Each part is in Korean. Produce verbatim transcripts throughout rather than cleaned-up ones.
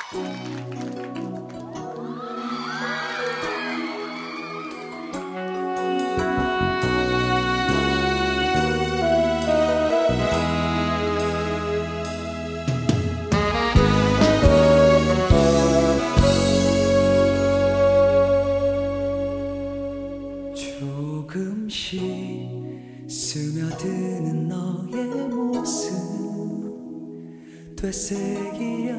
조금씩 스며드는 너의 모습 되새기려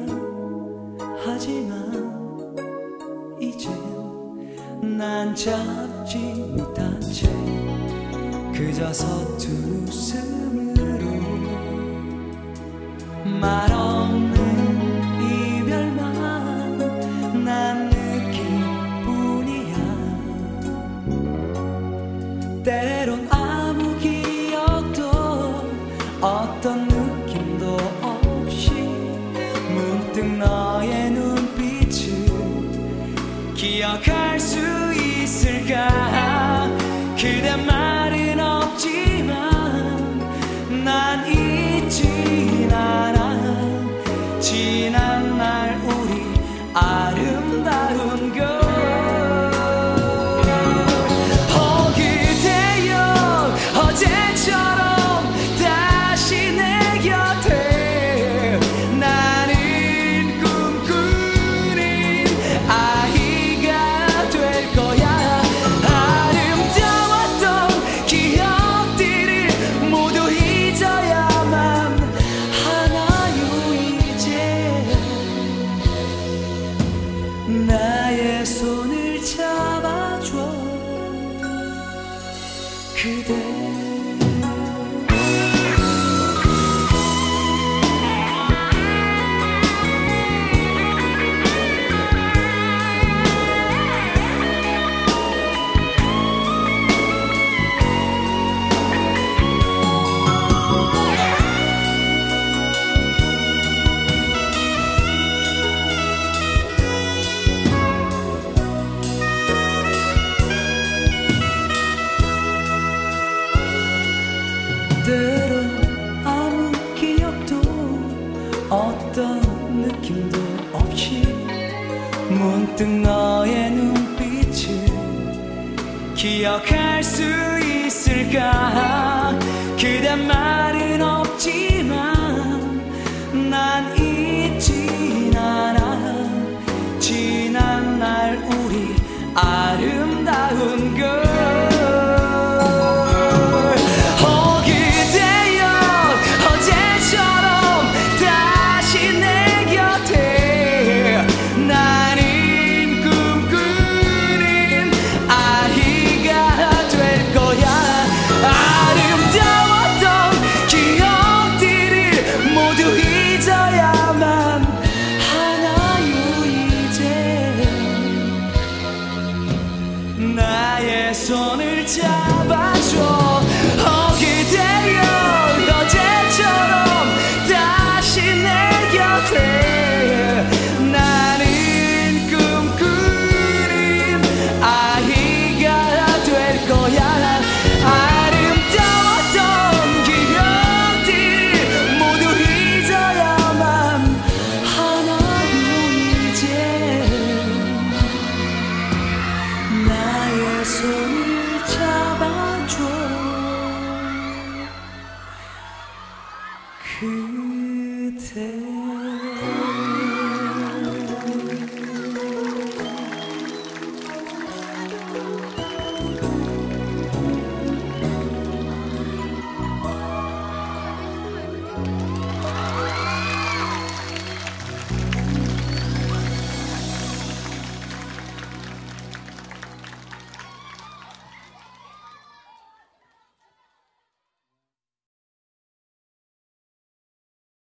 하지만 이젠 난 잡지 못한 채 그저 서툰 웃음으로 말없는 이별만 난 느낄 뿐이야. 때론 아무 기억도 어떤 느낌도 없이 문득 너의 눈빛을 기억할 수 있을까. 그대 말은 없지만 난 잊진 않아. 지난 날 우리 아름다운 것. 어제처럼 다시 내 곁에 나는 꿈꾸는 아이가 될 거야. 아름다웠던 기억들을 모두 잊어야만 하나요. 이제 나의 손을 잡아줘 그대. 때론 아무 기억도 어떤 느낌도 없이 문득 너의 눈빛을 기억할 수 있을까. 그대 말은 없지만 난 잊진 않아.